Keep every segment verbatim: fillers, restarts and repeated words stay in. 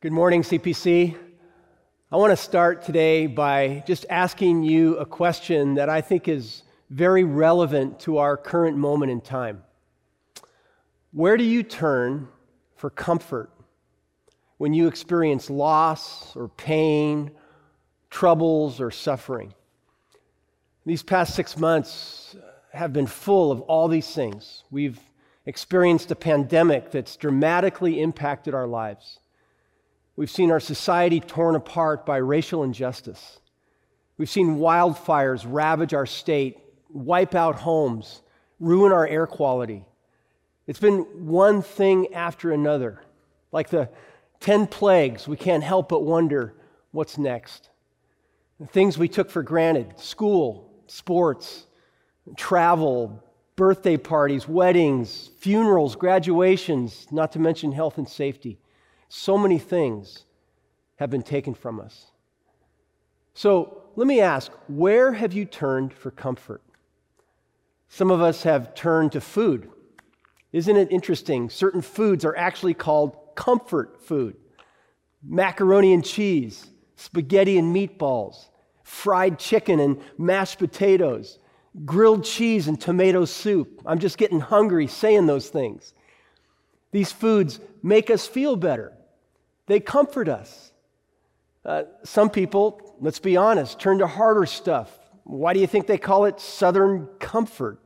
Good morning, C P C. I want to start today by just asking you a question that I think is very relevant to our current moment in time. Where do you turn for comfort when you experience loss or pain, troubles or suffering? These past six months have been full of all these things. We've experienced a pandemic that's dramatically impacted our lives. We've seen our society torn apart by racial injustice. We've seen wildfires ravage our state, wipe out homes, ruin our air quality. It's been one thing after another. Like the ten plagues, we can't help but wonder what's next. The things we took for granted, school, sports, travel, birthday parties, weddings, funerals, graduations, not to mention health and safety. So many things have been taken from us. So let me ask, where have you turned for comfort? Some of us have turned to food. Isn't it interesting? Certain foods are actually called comfort food. Macaroni and cheese, spaghetti and meatballs, fried chicken and mashed potatoes, grilled cheese and tomato soup. I'm just getting hungry saying those things. These foods make us feel better. They comfort us. Uh, some people, let's be honest, turn to harder stuff. Why do you think they call it Southern comfort?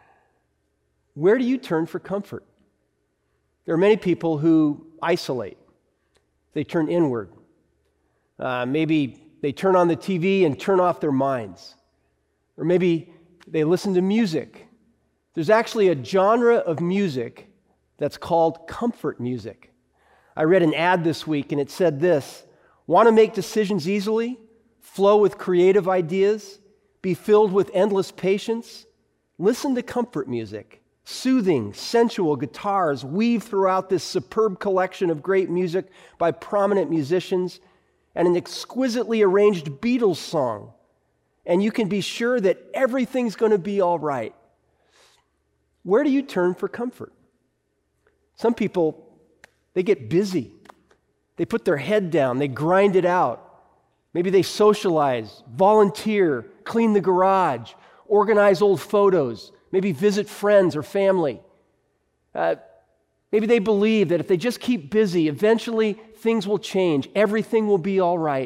Where do you turn for comfort? There are many people who isolate. They turn inward. Uh, maybe they turn on the T V and turn off their minds. Or maybe they listen to music. There's actually a genre of music that's called comfort music. I read an ad this week and it said this: want to make decisions easily, flow with creative ideas, be filled with endless patience? Listen to comfort music. Soothing, sensual guitars weave throughout this superb collection of great music by prominent musicians and an exquisitely arranged Beatles song. And you can be sure that everything's going to be all right. Where do you turn for comfort? Some people, they get busy. They put their head down. They grind it out. Maybe they socialize, volunteer, clean the garage, organize old photos, maybe visit friends or family. Uh, maybe they believe that if they just keep busy, eventually things will change. Everything will be all right.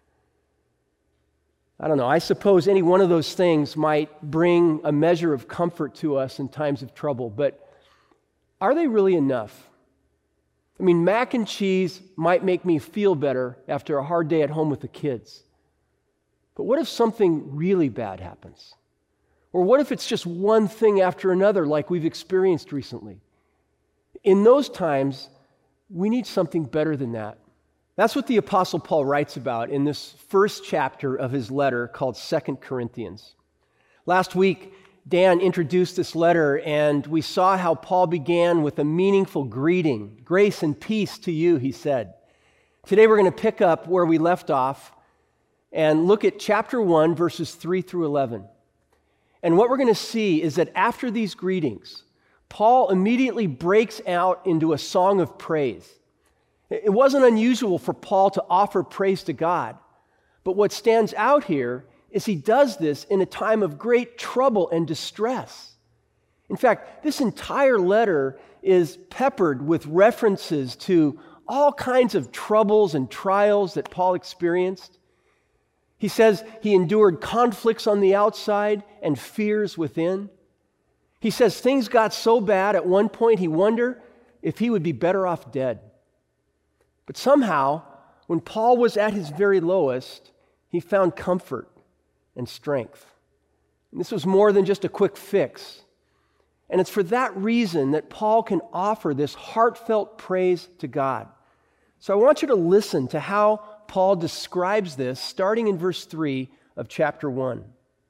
I don't know. I suppose any one of those things might bring a measure of comfort to us in times of trouble, but are they really enough? I mean, mac and cheese might make me feel better after a hard day at home with the kids. But what if something really bad happens? Or what if it's just one thing after another like we've experienced recently? In those times, we need something better than that. That's what the Apostle Paul writes about in this first chapter of his letter called Second Corinthians. Last week, Dan introduced this letter, and we saw how Paul began with a meaningful greeting. Grace and peace to you, he said. Today we're going to pick up where we left off and look at chapter one, verses three through eleven. And what we're going to see is that after these greetings, Paul immediately breaks out into a song of praise. It wasn't unusual for Paul to offer praise to God, but what stands out here is he does this in a time of great trouble and distress. In fact, this entire letter is peppered with references to all kinds of troubles and trials that Paul experienced. He says he endured conflicts on the outside and fears within. He says things got so bad at one point he wondered if he would be better off dead. But somehow, when Paul was at his very lowest, he found comfort and strength. And this was more than just a quick fix. And it's for that reason that Paul can offer this heartfelt praise to God. So I want you to listen to how Paul describes this, starting in verse three of chapter one.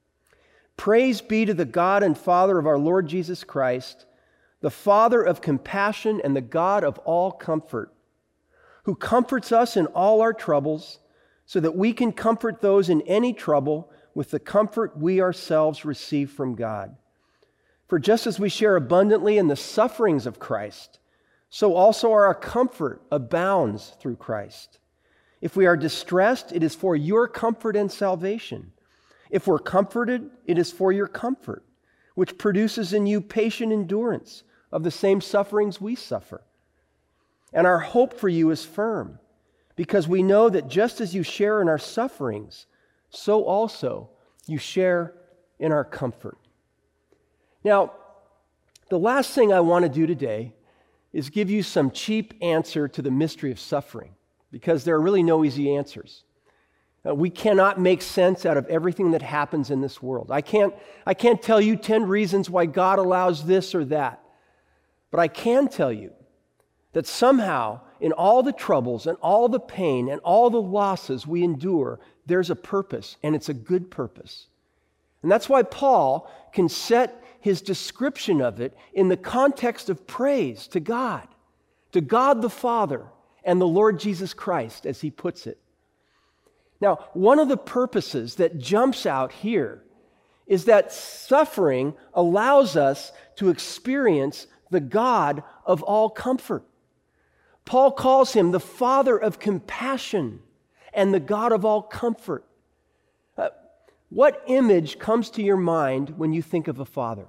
Praise be to the God and Father of our Lord Jesus Christ, the Father of compassion and the God of all comfort, who comforts us in all our troubles, so that we can comfort those in any trouble with the comfort we ourselves receive from God. For just as we share abundantly in the sufferings of Christ, so also our comfort abounds through Christ. If we are distressed, it is for your comfort and salvation. If we're comforted, it is for your comfort, which produces in you patient endurance of the same sufferings we suffer. And our hope for you is firm, because we know that just as you share in our sufferings, so also you share in our comfort. Now, the last thing I want to do today is give you some cheap answer to the mystery of suffering, because there are really no easy answers. Uh, we cannot make sense out of everything that happens in this world. I can't, I can't tell you ten reasons why God allows this or that, but I can tell you that somehow in all the troubles and all the pain and all the losses we endure, there's a purpose, and it's a good purpose. And that's why Paul can set his description of it in the context of praise to God, to God the Father and the Lord Jesus Christ, as he puts it. Now, one of the purposes that jumps out here is that suffering allows us to experience the God of all comfort. Paul calls him the Father of compassion and the God of all comfort. Uh, what image comes to your mind when you think of a father?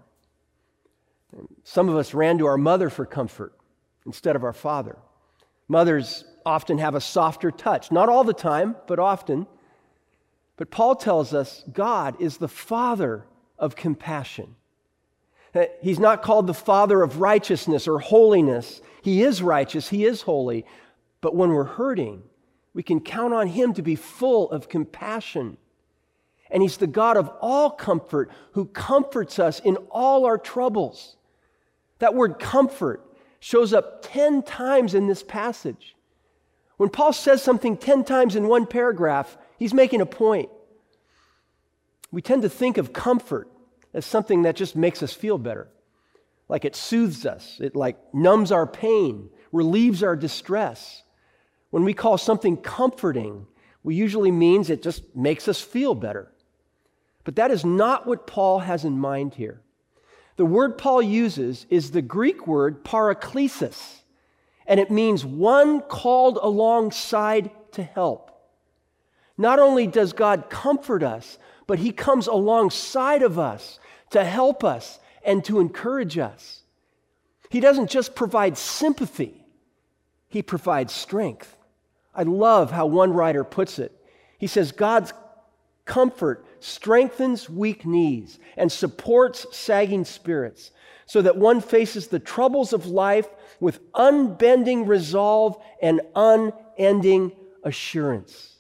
Some of us ran to our mother for comfort instead of our father. Mothers often have a softer touch, not all the time, but often. But Paul tells us God is the Father of compassion. He's not called the Father of righteousness or holiness. He is righteous, he is holy. But when we're hurting, we can count on him to be full of compassion. And he's the God of all comfort who comforts us in all our troubles. That word comfort shows up ten times in this passage. When Paul says something ten times in one paragraph, he's making a point. We tend to think of comfort as something that just makes us feel better. Like it soothes us. It like numbs our pain, relieves our distress. When we call something comforting, we usually means it just makes us feel better. But that is not what Paul has in mind here. The word Paul uses is the Greek word paraklesis, and it means one called alongside to help. Not only does God comfort us, but he comes alongside of us to help us and to encourage us. He doesn't just provide sympathy, he provides strength. I love how one writer puts it. He says, God's comfort strengthens weak knees and supports sagging spirits, so that one faces the troubles of life with unbending resolve and unending assurance.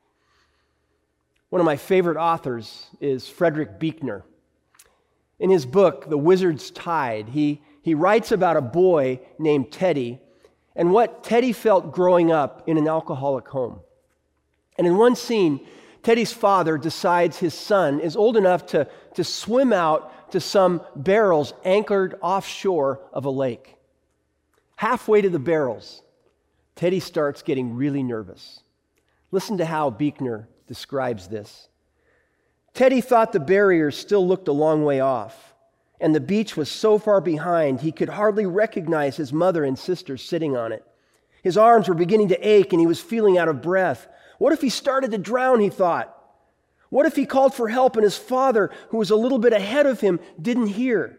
One of my favorite authors is Frederick Buechner. In his book, The Wizard's Tide, he, he writes about a boy named Teddy and what Teddy felt growing up in an alcoholic home. And in one scene, Teddy's father decides his son is old enough to, to swim out to some barrels anchored offshore of a lake. Halfway to the barrels, Teddy starts getting really nervous. Listen to how Buechner describes this. Teddy thought the barrier still looked a long way off, and the beach was so far behind he could hardly recognize his mother and sister sitting on it. His arms were beginning to ache, and he was feeling out of breath. What if he started to drown, he thought? What if he called for help and his father, who was a little bit ahead of him, didn't hear?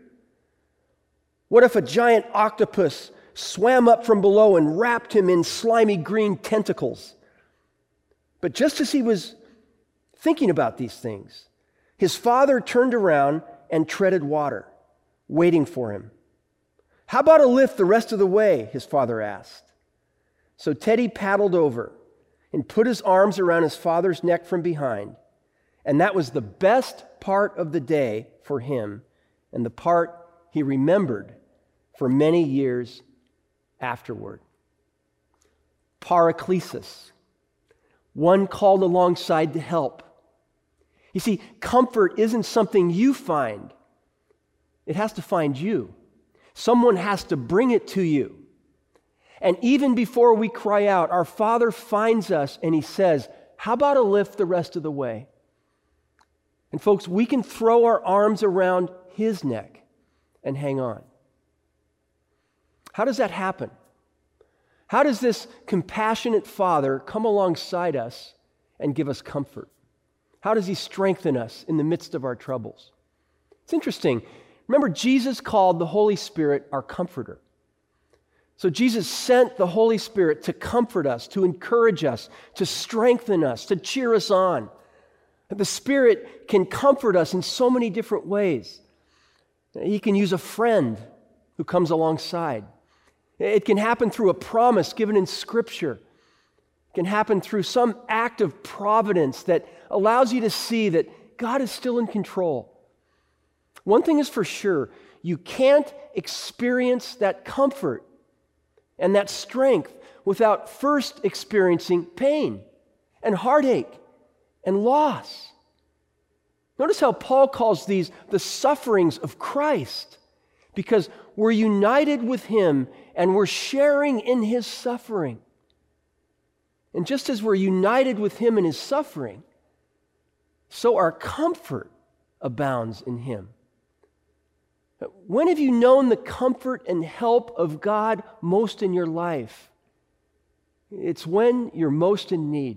What if a giant octopus swam up from below and wrapped him in slimy green tentacles? But just as he was thinking about these things, his father turned around and treaded water, waiting for him. How about a lift the rest of the way? His father asked. So Teddy paddled over and put his arms around his father's neck from behind. And that was the best part of the day for him, and the part he remembered for many years afterward. Paraklesis, one called alongside to help. You see, comfort isn't something you find. It has to find you. Someone has to bring it to you. And even before we cry out, our Father finds us and he says, how about a lift the rest of the way? And folks, we can throw our arms around his neck and hang on. How does that happen? How does this compassionate Father come alongside us and give us comfort? How does he strengthen us in the midst of our troubles? It's interesting. Remember, Jesus called the Holy Spirit our comforter. So Jesus sent the Holy Spirit to comfort us, to encourage us, to strengthen us, to cheer us on. The Spirit can comfort us in so many different ways. He can use a friend who comes alongside. It can happen through a promise given in Scripture. It can happen through some act of providence that allows you to see that God is still in control. One thing is for sure, you can't experience that comfort and that strength without first experiencing pain and heartache and loss. Notice how Paul calls these the sufferings of Christ, because we're united with him and we're sharing in his suffering. And just as we're united with him in his suffering, so our comfort abounds in him. When have you known the comfort and help of God most in your life? It's when you're most in need.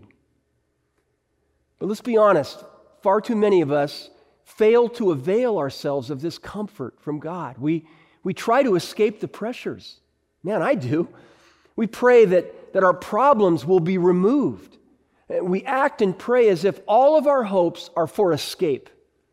But let's be honest, far too many of us fail to avail ourselves of this comfort from God. We, we try to escape the pressures. Man, I do. We pray that, that our problems will be removed. We act and pray as if all of our hopes are for escape.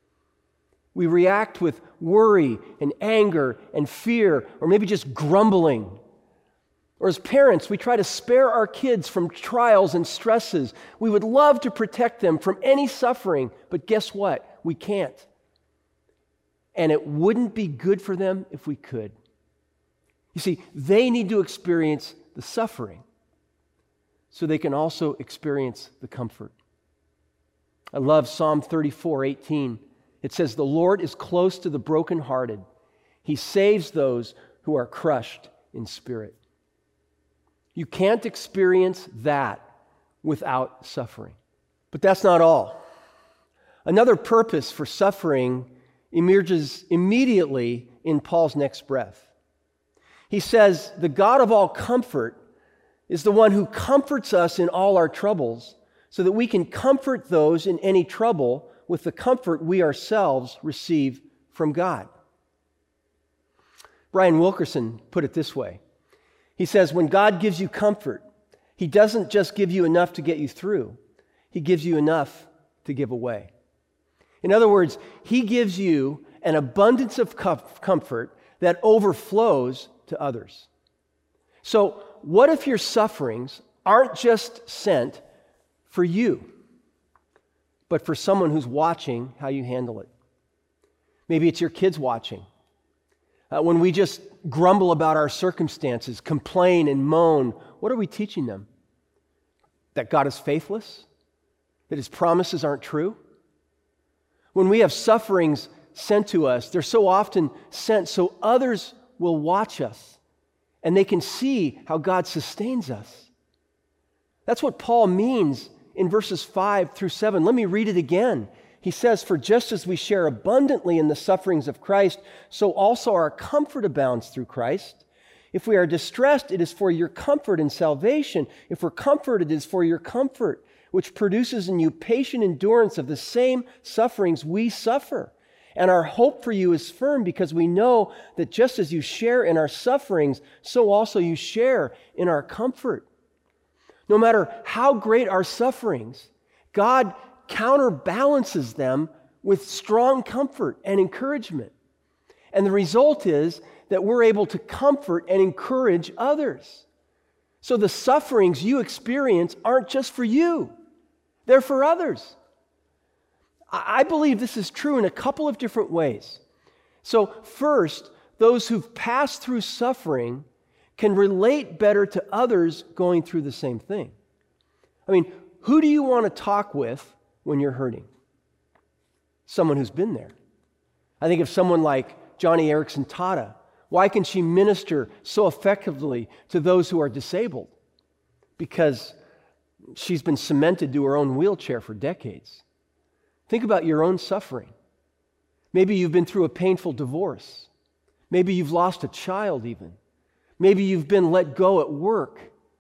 We react with worry and anger and fear, or maybe just grumbling. Or as parents, we try to spare our kids from trials and stresses. We would love to protect them from any suffering, but guess what? We can't. And it wouldn't be good for them if we could. You see, they need to experience the suffering so they can also experience the comfort. I love Psalm thirty-four eighteen. It says, "The Lord is close to the brokenhearted. He saves those who are crushed in spirit." You can't experience that without suffering. But that's not all. Another purpose for suffering emerges immediately in Paul's next breath. He says, the God of all comfort is the one who comforts us in all our troubles, so that we can comfort those in any trouble with the comfort we ourselves receive from God. Brian Wilkerson put it this way. He says, when God gives you comfort, he doesn't just give you enough to get you through. He gives you enough to give away. In other words, he gives you an abundance of comfort that overflows to others. So what if your sufferings aren't just sent for you, but for someone who's watching how you handle it? Maybe it's your kids watching. Uh, when we just grumble about our circumstances, complain and moan, what are we teaching them? That God is faithless? That his promises aren't true? When we have sufferings sent to us, they're so often sent so others will watch us and they can see how God sustains us. That's what Paul means in verses five through seven. Let me read it again. He says, "For just as we share abundantly in the sufferings of Christ, so also our comfort abounds through Christ. If we are distressed, it is for your comfort and salvation. If we're comforted, it is for your comfort, which produces in you patient endurance of the same sufferings we suffer. And our hope for you is firm, because we know that just as you share in our sufferings, so also you share in our comfort." No matter how great our sufferings, God counterbalances them with strong comfort and encouragement. And the result is that we're able to comfort and encourage others. So the sufferings you experience aren't just for you, they're for others. I believe this is true in a couple of different ways. So first, those who've passed through suffering can relate better to others going through the same thing. I mean, who do you want to talk with when you're hurting? Someone who's been there. I think of someone like Johnny Erickson Tata. Why can she minister so effectively to those who are disabled? Because she's been cemented to her own wheelchair for decades. Think about your own suffering. Maybe you've been through a painful divorce. Maybe you've lost a child even. Maybe you've been let go at work.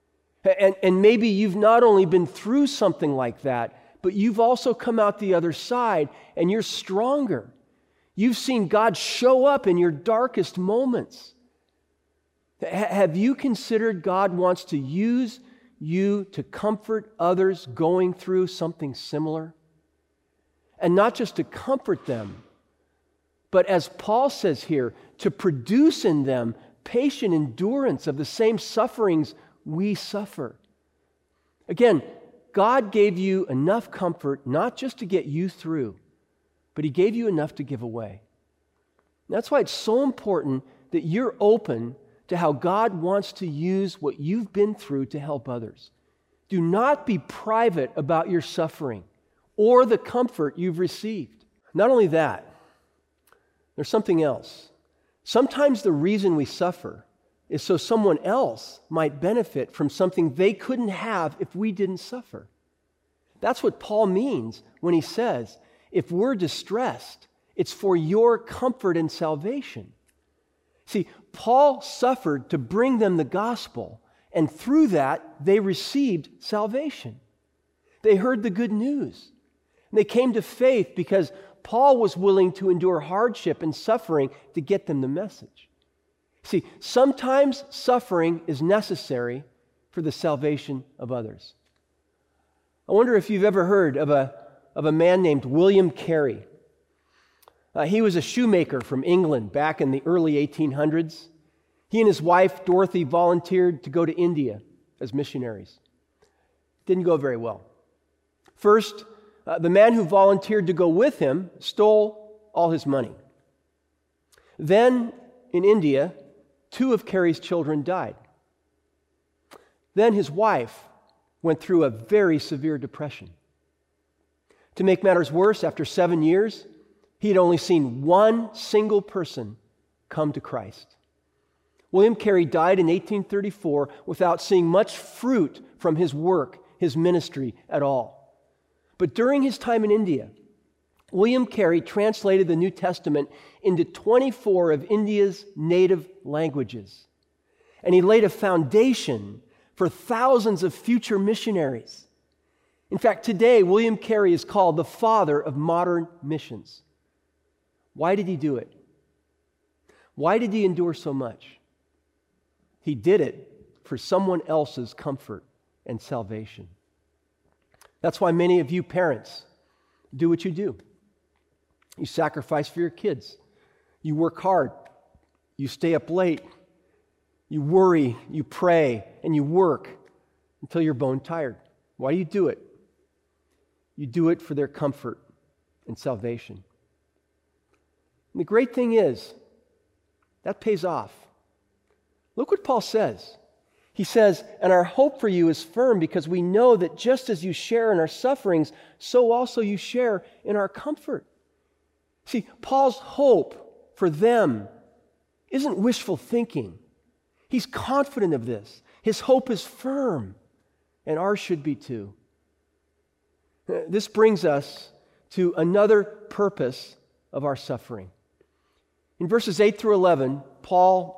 And, and maybe you've not only been through something like that, but you've also come out the other side and you're stronger. You've seen God show up in your darkest moments. H- have you considered God wants to use you to comfort others going through something similar? And not just to comfort them, but as Paul says here, to produce in them patient endurance of the same sufferings we suffer. Again, God gave you enough comfort not just to get you through, but He gave you enough to give away. That's why it's so important that you're open to how God wants to use what you've been through to help others. Do not be private about your suffering or the comfort you've received. Not only that, there's something else. Sometimes the reason we suffer is so someone else might benefit from something they couldn't have if we didn't suffer. That's what Paul means when he says, if we're distressed, it's for your comfort and salvation. See, Paul suffered to bring them the gospel, and through that, they received salvation. They heard the good news. They came to faith because Paul was willing to endure hardship and suffering to get them the message. See, sometimes suffering is necessary for the salvation of others. I wonder if you've ever heard of a, of a man named William Carey. Uh, he was a shoemaker from England back in the early eighteen hundreds. He and his wife, Dorothy, volunteered to go to India as missionaries. Didn't go very well. First, uh, the man who volunteered to go with him stole all his money. Then, in India, two of Carey's children died. Then his wife went through a very severe depression. To make matters worse, after seven years, he had only seen one single person come to Christ. William Carey died in eighteen thirty-four without seeing much fruit from his work, his ministry at all. But during his time in India, William Carey translated the New Testament into twenty-four of India's native languages. And he laid a foundation for thousands of future missionaries. In fact, today, William Carey is called the father of modern missions. Why did he do it? Why did he endure so much? He did it for someone else's comfort and salvation. That's why many of you parents do what you do. You sacrifice for your kids. You work hard. You stay up late. You worry, you pray, and you work until you're bone tired. Why do you do it? You do it for their comfort and salvation. And the great thing is, that pays off. Look what Paul says. He says, and our hope for you is firm because we know that just as you share in our sufferings, so also you share in our comfort. See, Paul's hope for them isn't wishful thinking. He's confident of this. His hope is firm, and ours should be too. This brings us to another purpose of our suffering. In verses eight through eleven, Paul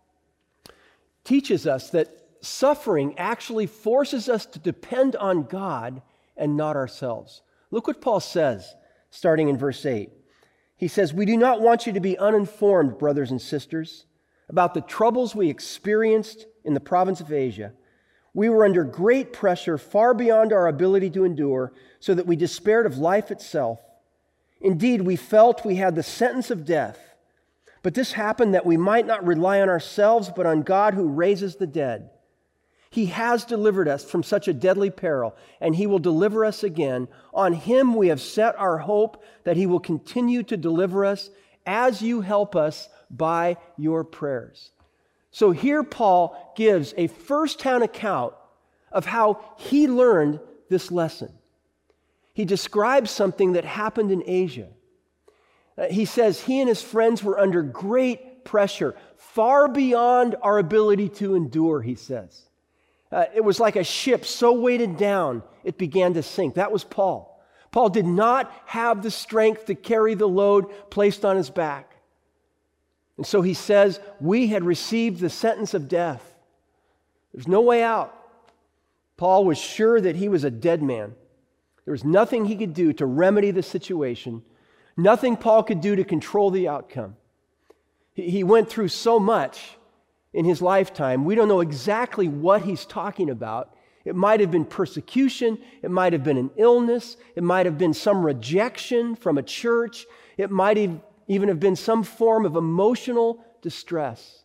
teaches us that suffering actually forces us to depend on God and not ourselves. Look what Paul says, starting in verse eight. He says, "We do not want you to be uninformed, brothers and sisters, about the troubles we experienced in the province of Asia. We were under great pressure, far beyond our ability to endure, so that we despaired of life itself. Indeed, we felt we had the sentence of death. But this happened that we might not rely on ourselves, but on God who raises the dead. He has delivered us from such a deadly peril, and He will deliver us again. On Him we have set our hope that He will continue to deliver us as you help us by your prayers." So here Paul gives a first-hand account of how he learned this lesson. He describes something that happened in Asia. Uh, he says he and his friends were under great pressure, far beyond our ability to endure, he says. Uh, it was like a ship so weighted down, it began to sink. That was Paul. Paul did not have the strength to carry the load placed on his back. And so he says, we had received the sentence of death. There's no way out. Paul was sure that he was a dead man. There was nothing he could do to remedy the situation, nothing Paul could do to control the outcome. He, he went through so much in his lifetime. We don't know exactly what he's talking about. It might have been persecution. It might have been an illness. It might have been some rejection from a church. It might have even have been some form of emotional distress.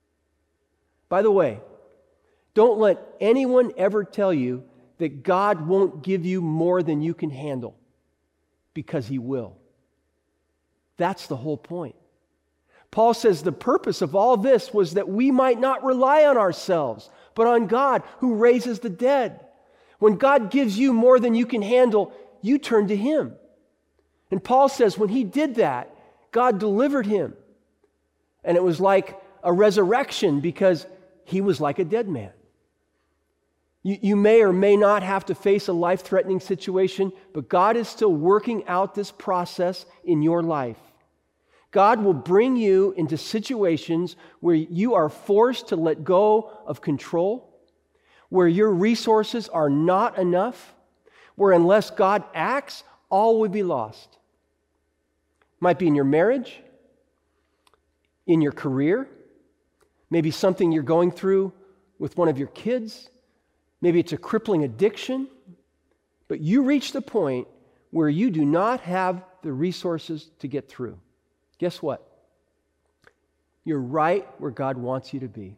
By the way, don't let anyone ever tell you that God won't give you more than you can handle, because He will. That's the whole point. Paul says the purpose of all this was that we might not rely on ourselves, but on God who raises the dead. When God gives you more than you can handle, you turn to Him. And Paul says when he did that, God delivered him. And it was like a resurrection because he was like a dead man. You, you may or may not have to face a life-threatening situation, but God is still working out this process in your life. God will bring you into situations where you are forced to let go of control, where your resources are not enough, where unless God acts, all will be lost. Might be in your marriage, in your career, maybe something you're going through with one of your kids, maybe it's a crippling addiction, but you reach the point where you do not have the resources to get through. Guess what? You're right where God wants you to be.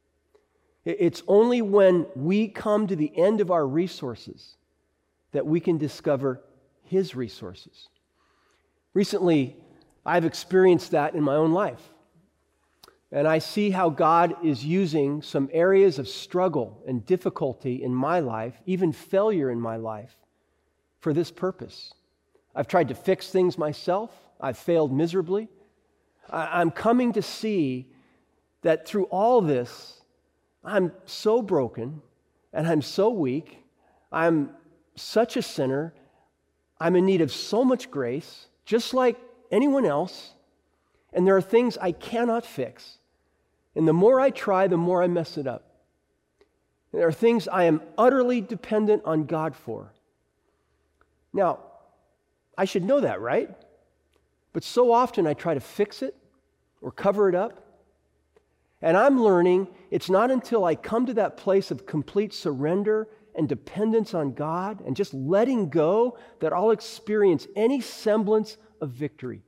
It's only when we come to the end of our resources that we can discover His resources. Recently, I've experienced that in my own life. And I see how God is using some areas of struggle and difficulty in my life, even failure in my life, for this purpose. I've tried to fix things myself. I've failed miserably. I'm coming to see that through all this, I'm so broken and I'm so weak. I'm such a sinner. I'm in need of so much grace, just like anyone else. And there are things I cannot fix. And the more I try, the more I mess it up. There are things I am utterly dependent on God for. Now, I should know that, right? But so often I try to fix it or cover it up. And I'm learning it's not until I come to that place of complete surrender and dependence on God and just letting go that I'll experience any semblance of victory.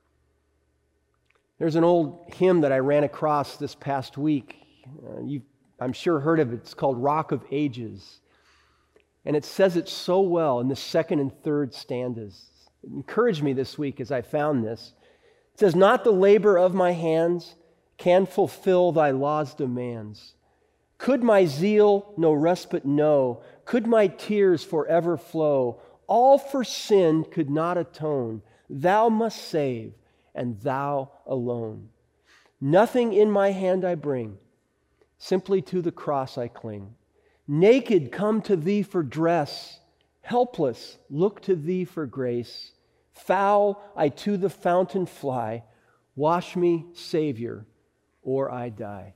There's an old hymn that I ran across this past week. Uh, you've, I'm sure, heard of it. It's called Rock of Ages. And it says it so well in the second and third stanzas. It encouraged me this week as I found this. It says, "Not the labor of my hands can fulfill thy law's demands. Could my zeal no respite know, could my tears forever flow, all for sin could not atone. Thou must save, and thou alone. Nothing in my hand I bring, simply to the cross I cling. Naked come to thee for dress, helpless look to thee for grace. Foul I to the fountain fly, wash me, Savior, or I die."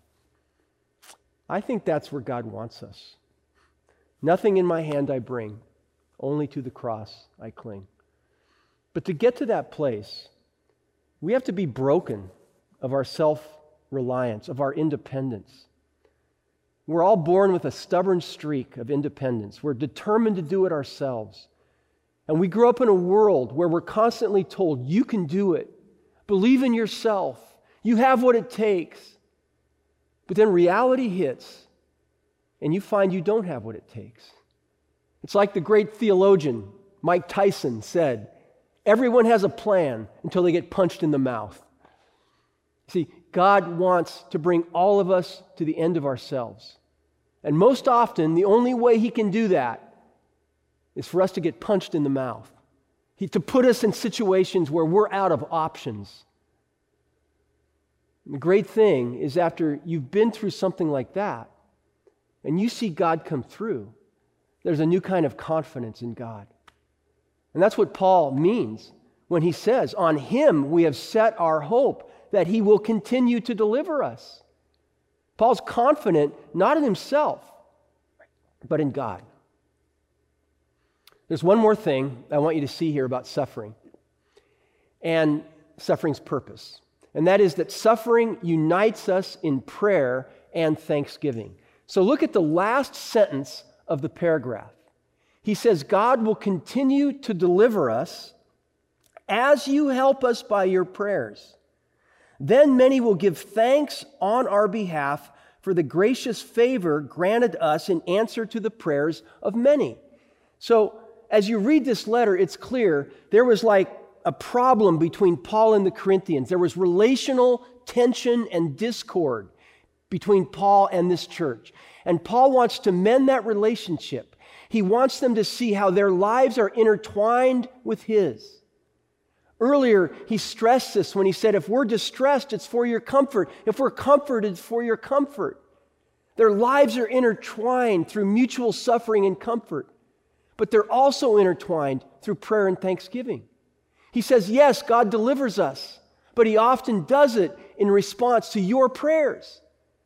I think that's where God wants us. Nothing in my hand I bring, only to the cross I cling. But to get to that place, we have to be broken of our self-reliance, of our independence. We're all born with a stubborn streak of independence. We're determined to do it ourselves. And we grew up in a world where we're constantly told, you can do it. Believe in yourself. You have what it takes. But then reality hits, and you find you don't have what it takes. It's like the great theologian Mike Tyson said, everyone has a plan until they get punched in the mouth. See, God wants to bring all of us to the end of ourselves. And most often, the only way He can do that is for us to get punched in the mouth. He, to put us in situations where we're out of options. And the great thing is after you've been through something like that, and you see God come through, there's a new kind of confidence in God. And that's what Paul means when he says, on Him we have set our hope that He will continue to deliver us. Paul's confident not in himself, but in God. There's one more thing I want you to see here about suffering and suffering's purpose, and that is that suffering unites us in prayer and thanksgiving. So look at the last sentence of the paragraph. He says, God will continue to deliver us as you help us by your prayers. Then many will give thanks on our behalf for the gracious favor granted us in answer to the prayers of many. So as you read this letter, it's clear there was like a problem between Paul and the Corinthians. There was relational tension and discord between Paul and this church. And Paul wants to mend that relationship. He wants them to see how their lives are intertwined with his. Earlier, he stressed this when he said, if we're distressed, it's for your comfort. If we're comforted, it's for your comfort. Their lives are intertwined through mutual suffering and comfort, but they're also intertwined through prayer and thanksgiving. He says, yes, God delivers us, but he often does it in response to your prayers.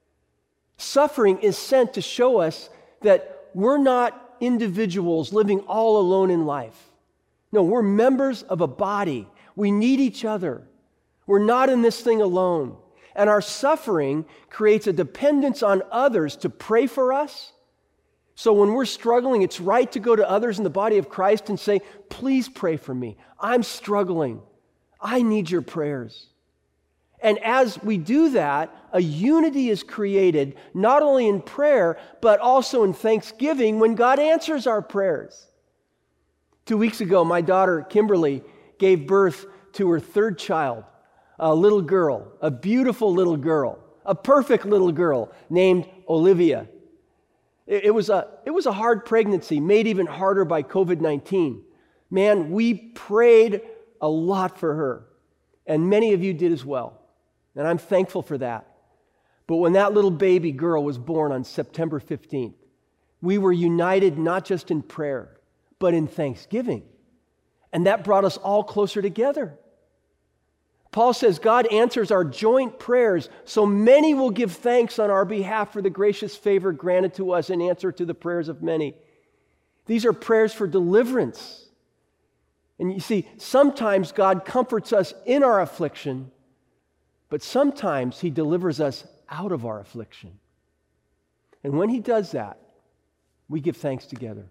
Suffering is sent to show us that we're not individuals living all alone in life. No, we're members of a body. We need each other. We're not in this thing alone. And our suffering creates a dependence on others to pray for us. So when we're struggling, it's right to go to others in the body of Christ and say, please pray for me. I'm struggling. I need your prayers. And as we do that, a unity is created, not only in prayer, but also in thanksgiving when God answers our prayers. Two weeks ago, my daughter, Kimberly, gave birth to her third child, a little girl, a beautiful little girl, a perfect little girl named Olivia. It, it was a, it was a hard pregnancy, made even harder by covid nineteen. Man, we prayed a lot for her, and many of you did as well. And I'm thankful for that. But when that little baby girl was born on September fifteenth, we were united not just in prayer, but in thanksgiving. And that brought us all closer together. Paul says God answers our joint prayers, so many will give thanks on our behalf for the gracious favor granted to us in answer to the prayers of many. These are prayers for deliverance. And you see, sometimes God comforts us in our affliction, but sometimes he delivers us out of our affliction. And when he does that, we give thanks together.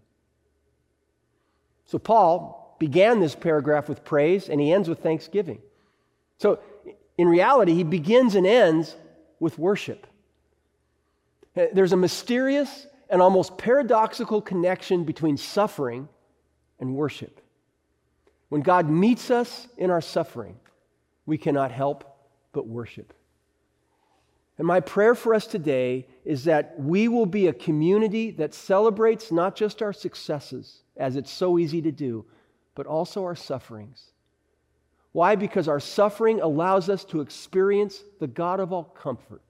So Paul began this paragraph with praise, and he ends with thanksgiving. So in reality, he begins and ends with worship. There's a mysterious and almost paradoxical connection between suffering and worship. When God meets us in our suffering, we cannot help but worship. And my prayer for us today is that we will be a community that celebrates not just our successes, as it's so easy to do, but also our sufferings. Why? Because our suffering allows us to experience the God of all comfort.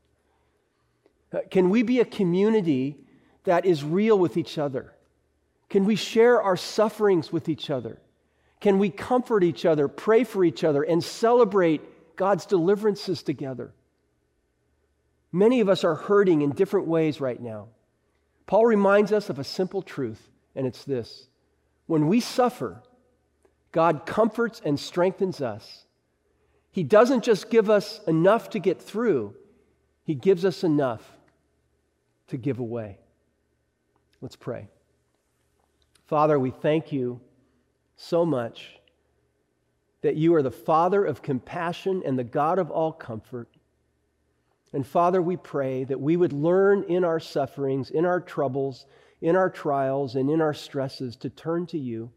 Can we be a community that is real with each other? Can we share our sufferings with each other? Can we comfort each other, pray for each other, and celebrate God's deliverances together? Many of us are hurting in different ways right now. Paul reminds us of a simple truth, and it's this: when we suffer, God comforts and strengthens us. He doesn't just give us enough to get through, he gives us enough to give away. Let's pray. Father, we thank you so much that you are the Father of compassion and the God of all comfort. And Father, we pray that we would learn in our sufferings, in our troubles, in our trials, and in our stresses to turn to you.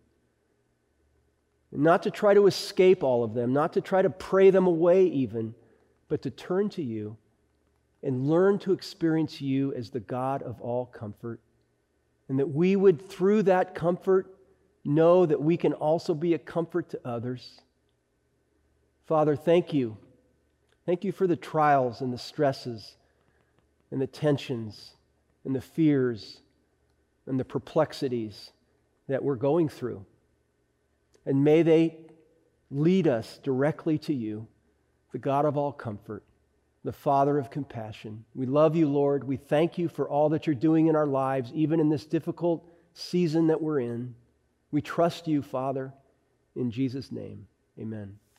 Not to try to escape all of them, not to try to pray them away even, but to turn to you and learn to experience you as the God of all comfort. And that we would, through that comfort, know that we can also be a comfort to others. Father, thank you. Thank you for the trials and the stresses and the tensions and the fears and the perplexities that we're going through. And may they lead us directly to you, the God of all comfort. the Father of compassion. We love you, Lord. We thank you for all that you're doing in our lives, even in this difficult season that we're in. We trust you, Father, in Jesus' name. Amen.